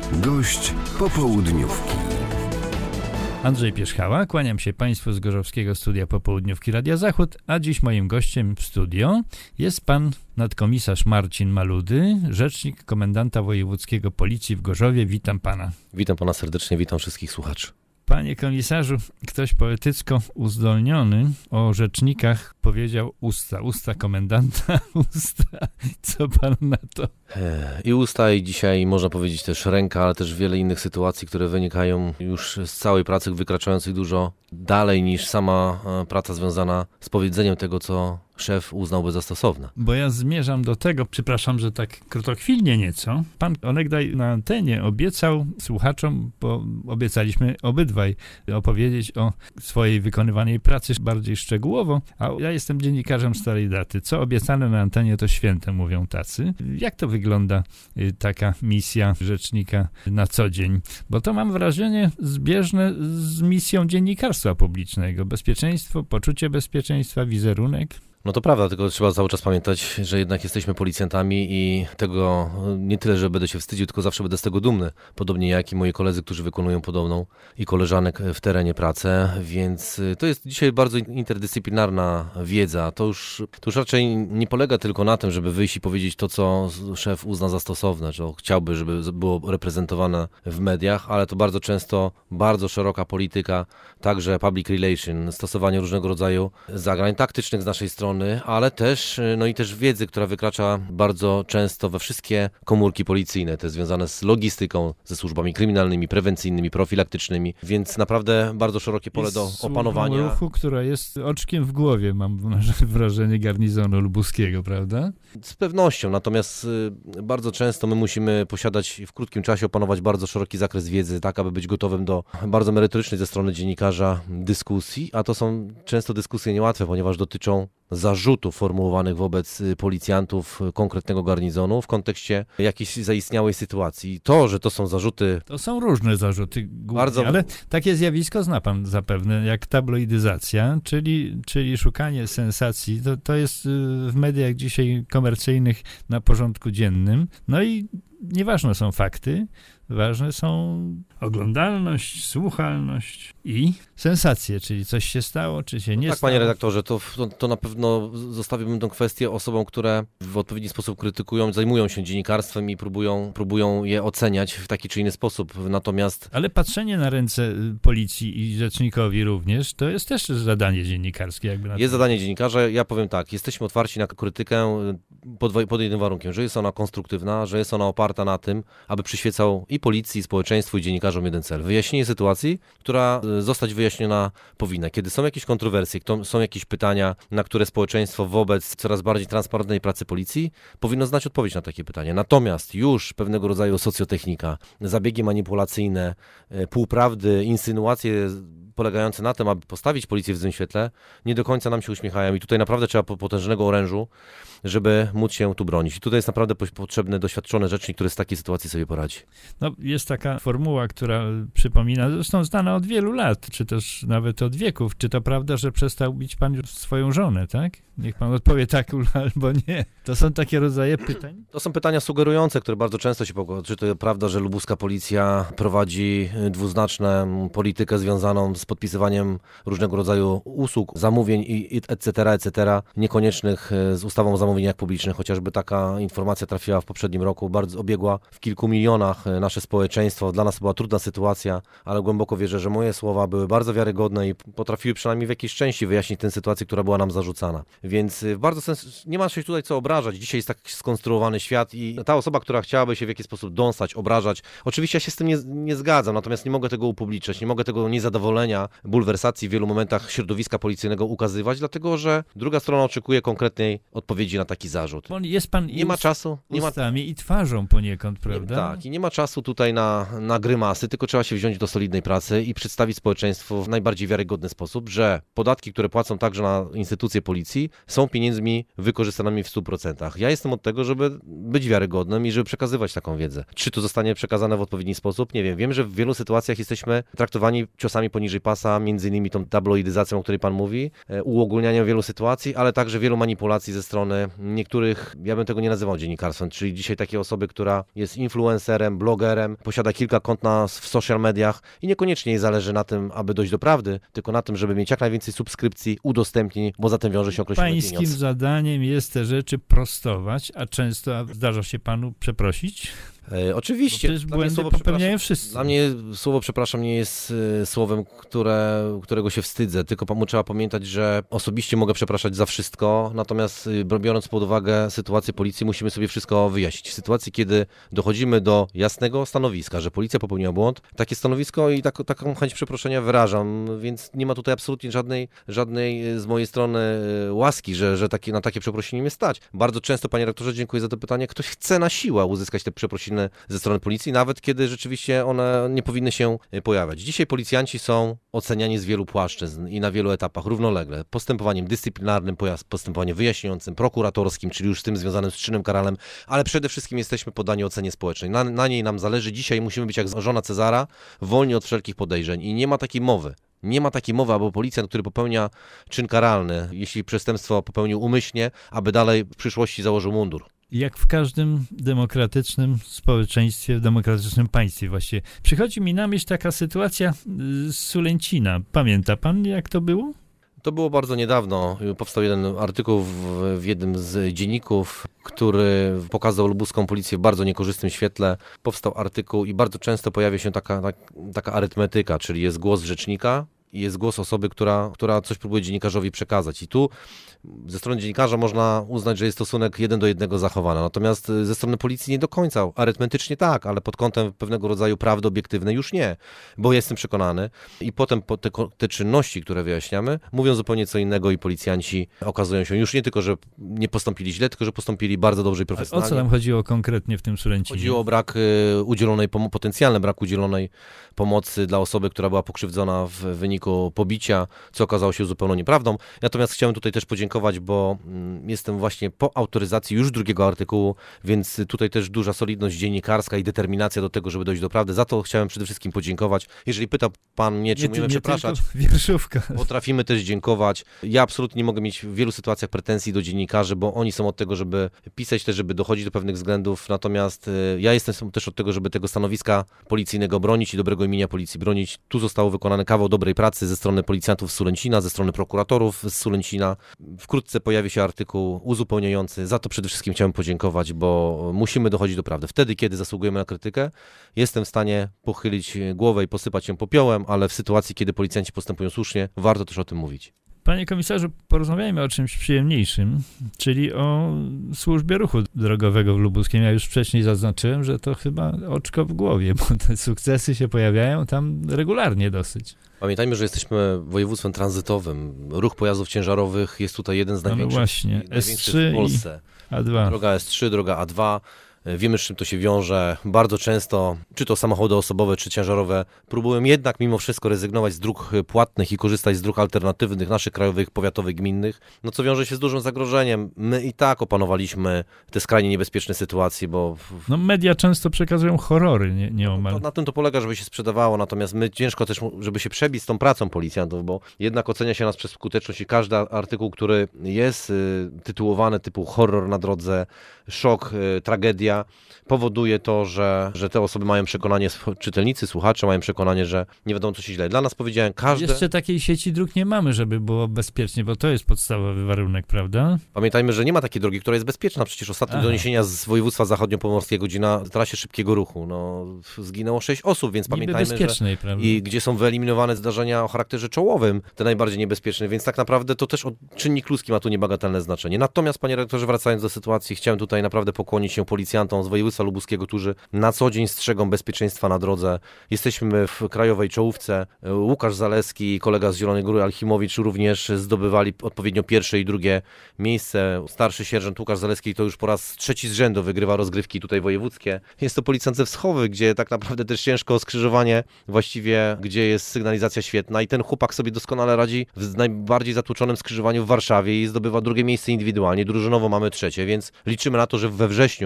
Gość popołudniówki. Andrzej Pierzchała, kłaniam się Państwu z Gorzowskiego Studia Popołudniówki Radia Zachód, a dziś moim gościem w studio jest pan nadkomisarz Marcin Maludy, rzecznik komendanta wojewódzkiego Policji w Gorzowie. Witam pana. Witam pana serdecznie, witam wszystkich słuchaczy. Panie komisarzu, ktoś poetycko uzdolniony o rzecznikach powiedział usta komendanta, usta. Co pan na to? I usta, i dzisiaj można powiedzieć też ręka, ale też wiele innych sytuacji, które wynikają już z całej pracy, wykraczających dużo dalej niż sama praca związana z powiedzeniem tego, co szef uznałby za stosowne. Bo ja zmierzam do tego, przepraszam, że tak krotochwilnie nieco. Pan onegdaj na antenie obiecał słuchaczom, bo obiecaliśmy obydwaj opowiedzieć o swojej wykonywanej pracy bardziej szczegółowo, a ja jestem dziennikarzem starej daty. Co obiecane na antenie, to święte, mówią tacy. Jak to wygląda taka misja rzecznika na co dzień? Bo to mam wrażenie zbieżne z misją dziennikarstwa publicznego. Bezpieczeństwo, poczucie bezpieczeństwa, wizerunek. No to prawda, tylko trzeba cały czas pamiętać, że jednak jesteśmy policjantami i tego nie tyle, że będę się wstydził, tylko zawsze będę z tego dumny. Podobnie jak i moi koledzy, którzy wykonują podobną i koleżanek w terenie pracę, więc to jest dzisiaj bardzo interdyscyplinarna wiedza. To już raczej nie polega tylko na tym, żeby wyjść i powiedzieć to, co szef uzna za stosowne, że chciałby, żeby było reprezentowane w mediach, ale to bardzo często bardzo szeroka polityka, także public relation, stosowanie różnego rodzaju zagrań taktycznych z naszej strony, ale też, i też wiedzy, która wykracza bardzo często we wszystkie komórki policyjne, te związane z logistyką, ze służbami kryminalnymi, prewencyjnymi, profilaktycznymi, więc naprawdę bardzo szerokie pole do opanowania. Ruchu, która jest oczkiem w głowie, mam wrażenie, garnizonu lubuskiego, prawda? Z pewnością, natomiast bardzo często my musimy posiadać w krótkim czasie, opanować bardzo szeroki zakres wiedzy, tak aby być gotowym do bardzo merytorycznej ze strony dziennikarza dyskusji, a to są często dyskusje niełatwe, ponieważ dotyczą zarzutów formułowanych wobec policjantów konkretnego garnizonu w kontekście jakiejś zaistniałej sytuacji. To, że to są zarzuty... To są różne zarzuty, bardzo... ale takie zjawisko zna pan zapewne, jak tabloidyzacja, czyli szukanie sensacji. To jest w mediach dzisiaj komercyjnych na porządku dziennym. No i nieważne są fakty, ważne są oglądalność, słuchalność i sensacje, czyli coś się stało, czy się nie stało. Tak, panie redaktorze, to na pewno zostawiłbym tę kwestię osobom, które w odpowiedni sposób krytykują, zajmują się dziennikarstwem i próbują je oceniać w taki czy inny sposób. Natomiast... Ale patrzenie na ręce policji i rzecznikowi również, to jest też zadanie dziennikarskie. Jest zadanie dziennikarza. Ja powiem tak, jesteśmy otwarci na krytykę pod jednym warunkiem, że jest ona konstruktywna, że jest ona oparta na tym, aby przyświecał i policji, i społeczeństwu, i dziennikarzom jeden cel. Wyjaśnienie sytuacji, która zostać wyjaśniona powinna. Kiedy są jakieś kontrowersje, są jakieś pytania, na które społeczeństwo wobec coraz bardziej transparentnej pracy policji powinno znać odpowiedź na takie pytania. Natomiast już pewnego rodzaju socjotechnika, zabiegi manipulacyjne, półprawdy, insynuacje polegające na tym, aby postawić policję w złym świetle, nie do końca nam się uśmiechają i tutaj naprawdę trzeba potężnego orężu, żeby móc się tu bronić. I tutaj jest naprawdę potrzebny doświadczony rzecznik, który z takiej sytuacji sobie poradzi. No, jest taka formuła, która przypomina, zresztą znana od wielu lat, czy też nawet od wieków. Czy to prawda, że przestał bić pan już swoją żonę, tak? Niech pan odpowie tak albo nie. To są takie rodzaje pytań? To są pytania sugerujące, które bardzo często się pojawiają. Czy to prawda, że lubuska policja prowadzi dwuznaczną politykę związaną z podpisywaniem różnego rodzaju usług, zamówień etc., niekoniecznych z ustawą o zamówieniach publicznych. Chociażby taka informacja trafiła w poprzednim roku, bardzo obiegła w kilku milionach nasze społeczeństwo. Dla nas była trudna sytuacja, ale głęboko wierzę, że moje słowa były bardzo wiarygodne i potrafiły przynajmniej w jakiejś części wyjaśnić tę sytuację, która była nam zarzucana. Więc w bardzo sens nie ma się tutaj co obrażać. Dzisiaj jest tak skonstruowany świat i ta osoba, która chciałaby się w jakiś sposób dąsać, obrażać, oczywiście ja się z tym nie zgadzam, natomiast nie mogę tego upublicznić, nie mogę tego niezadowolenia, bulwersacji w wielu momentach środowiska policyjnego ukazywać, dlatego że druga strona oczekuje konkretnej odpowiedzi na taki zarzut. Jest pan nie ma czasu, ustami i twarzą poniekąd, prawda? Tak, i nie ma czasu tutaj na grymasy, tylko trzeba się wziąć do solidnej pracy i przedstawić społeczeństwu w najbardziej wiarygodny sposób, że podatki, które płacą także na instytucje policji, są pieniędzmi wykorzystanymi w 100%. Ja jestem od tego, żeby być wiarygodnym i żeby przekazywać taką wiedzę. Czy to zostanie przekazane w odpowiedni sposób? Nie wiem. Wiem, że w wielu sytuacjach jesteśmy traktowani ciosami poniżej poniżej pasa, między innymi tą tabloidyzacją, o której pan mówi, uogólnianiem wielu sytuacji, ale także wielu manipulacji ze strony niektórych, ja bym tego nie nazywał dziennikarstwem, czyli dzisiaj takiej osoby, która jest influencerem, blogerem, posiada kilka kont w social mediach i niekoniecznie jej zależy na tym, aby dojść do prawdy, tylko na tym, żeby mieć jak najwięcej subskrypcji, udostępnień, bo za tym wiąże się określony pieniądz. Pańskim zadaniem jest te rzeczy prostować, a często zdarza się panu przeprosić? Oczywiście. Bo przecież błędy popełniają wszyscy. Dla mnie słowo przepraszam nie jest słowem, którego się wstydzę, tylko trzeba pamiętać, że osobiście mogę przepraszać za wszystko, natomiast biorąc pod uwagę sytuację policji, musimy sobie wszystko wyjaśnić. W sytuacji, kiedy dochodzimy do jasnego stanowiska, że policja popełniła błąd, takie stanowisko i taką chęć przeproszenia wyrażam, więc nie ma tutaj absolutnie żadnej z mojej strony łaski, że na takie przeprosiny mnie stać. Bardzo często, panie rektorze, dziękuję za to pytanie, ktoś chce na siłę uzyskać te przeprosiny ze strony policji, nawet kiedy rzeczywiście one nie powinny się pojawiać. Dzisiaj policjanci są oceniani z wielu płaszczyzn i na wielu etapach równolegle. Postępowaniem dyscyplinarnym, postępowaniem wyjaśniającym, prokuratorskim, czyli już z tym związanym z czynem karalnym, ale przede wszystkim jesteśmy poddani ocenie społecznej. Na niej nam zależy. Dzisiaj musimy być jak żona Cezara, wolni od wszelkich podejrzeń i nie ma takiej mowy. Nie ma takiej mowy, aby policjant, który popełnia czyn karalny, jeśli przestępstwo popełnił umyślnie, aby dalej w przyszłości założył mundur. Jak w każdym demokratycznym społeczeństwie, w demokratycznym państwie właściwie. Przychodzi mi na myśl taka sytuacja z Sulęcina. Pamięta pan, jak to było? To było bardzo niedawno. Powstał jeden artykuł w jednym z dzienników, który pokazał lubuską policję w bardzo niekorzystnym świetle. Powstał artykuł i bardzo często pojawia się taka arytmetyka, czyli jest głos rzecznika i jest głos osoby, która coś próbuje dziennikarzowi przekazać. I tu ze strony dziennikarza można uznać, że jest stosunek 1:1 zachowany. Natomiast ze strony policji nie do końca. Arytmetycznie tak, ale pod kątem pewnego rodzaju prawdy obiektywnej już nie. Bo jestem przekonany i potem te czynności, które wyjaśniamy, mówią zupełnie co innego i policjanci okazują się już nie tylko, że nie postąpili źle, tylko że postąpili bardzo dobrze i profesjonalnie. O co tam chodziło konkretnie w tym Sulęcinie? Chodziło o potencjalny brak udzielonej pomocy dla osoby, która była pokrzywdzona w wyniku pobicia, co okazało się zupełną nieprawdą. Natomiast chciałem tutaj też podziękować, bo jestem właśnie po autoryzacji już drugiego artykułu, więc tutaj też duża solidność dziennikarska i determinacja do tego, żeby dojść do prawdy. Za to chciałem przede wszystkim podziękować. Jeżeli pyta pan mnie, czy umiemy przepraszać, wierszówka. Potrafimy też dziękować. Ja absolutnie nie mogę mieć w wielu sytuacjach pretensji do dziennikarzy, bo oni są od tego, żeby pisać też, żeby dochodzić do pewnych względów. Natomiast ja jestem też od tego, żeby tego stanowiska policyjnego bronić i dobrego imienia policji bronić. Tu został wykonany kawał dobrej pracy ze strony policjantów z Sulęcina, ze strony prokuratorów z Sulęcina. Wkrótce pojawi się artykuł uzupełniający. Za to przede wszystkim chciałem podziękować, bo musimy dochodzić do prawdy. Wtedy, kiedy zasługujemy na krytykę, jestem w stanie pochylić głowę i posypać ją popiołem, ale w sytuacji, kiedy policjanci postępują słusznie, warto też o tym mówić. Panie komisarzu, porozmawiajmy o czymś przyjemniejszym, czyli o służbie ruchu drogowego w Lubuskiem. Ja już wcześniej zaznaczyłem, że to chyba oczko w głowie, bo te sukcesy się pojawiają tam regularnie dosyć. Pamiętajmy, że jesteśmy województwem tranzytowym. Ruch pojazdów ciężarowych jest tutaj jeden z największych, właśnie, S3 w Polsce. I A2. Droga S3, droga A2. Wiemy, z czym to się wiąże. Bardzo często, czy to samochody osobowe, czy ciężarowe, próbują jednak mimo wszystko rezygnować z dróg płatnych i korzystać z dróg alternatywnych, naszych krajowych, powiatowych, gminnych, no co wiąże się z dużym zagrożeniem. My i tak opanowaliśmy te skrajnie niebezpieczne sytuacje, bo... No media często przekazują horrory nieomal. Na tym to polega, żeby się sprzedawało, natomiast my ciężko też, żeby się przebić z tą pracą policjantów, bo jednak ocenia się nas przez skuteczność i każdy artykuł, który jest tytułowany typu horror na drodze, szok, tragedia, powoduje to, że te osoby mają przekonanie, czytelnicy, słuchacze mają przekonanie, że nie wiadomo, co się źle. Dla nas powiedziałem, Jeszcze takiej sieci dróg nie mamy, żeby było bezpiecznie, bo to jest podstawowy warunek, prawda? Pamiętajmy, że nie ma takiej drogi, która jest bezpieczna. Przecież ostatnie doniesienia z województwa zachodniopomorskiego, gdzie na trasie szybkiego ruchu zginęło 6 osób, więc pamiętajmy, że prawda? I gdzie są wyeliminowane zdarzenia o charakterze czołowym, te najbardziej niebezpieczne, więc tak naprawdę to też czynnik ludzki ma tu niebagatelne znaczenie. Natomiast, panie rektorze, wracając do sytuacji, chciałem tutaj naprawdę pokłonić się policjantom z województwa lubuskiego, którzy na co dzień strzegą bezpieczeństwa na drodze. Jesteśmy w krajowej czołówce. Łukasz Zaleski, kolega z Zielonej Góry, Alchimowicz również zdobywali odpowiednio pierwsze i drugie miejsce. Starszy sierżant Łukasz Zaleski to już po raz 3 z rzędu wygrywa rozgrywki tutaj wojewódzkie. Jest to policjant ze Wschowy, gdzie tak naprawdę też ciężko o skrzyżowanie, właściwie gdzie jest sygnalizacja świetna i ten chłopak sobie doskonale radzi w najbardziej zatłoczonym skrzyżowaniu w Warszawie i zdobywa drugie miejsce indywidualnie. Drużynowo mamy 3, więc liczymy na to, że we wrześniu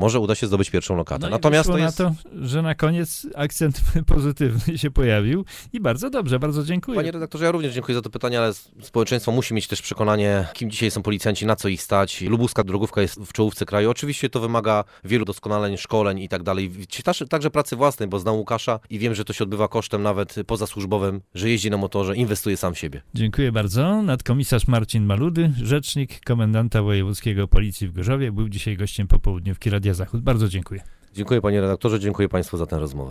może uda się zdobyć pierwszą lokatę. No Natomiast i to wyszło jest... na to, że na koniec akcent pozytywny się pojawił i bardzo dobrze, bardzo dziękuję. Panie redaktorze, ja również dziękuję za to pytanie, ale społeczeństwo musi mieć też przekonanie, kim dzisiaj są policjanci, na co ich stać. Lubuska drogówka jest w czołówce kraju. Oczywiście to wymaga wielu doskonaleń, szkoleń i tak dalej. Także pracy własnej, bo znam Łukasza i wiem, że to się odbywa kosztem nawet pozasłużbowym, że jeździ na motorze, inwestuje sam w siebie. Dziękuję bardzo. Nadkomisarz Marcin Maludy, rzecznik komendanta wojewódzkiego Policji w Gorzowie, był dzisiaj gościem popołudniówki Radia Zachód. Bardzo dziękuję. Dziękuję panie redaktorze, dziękuję państwu za tę rozmowę.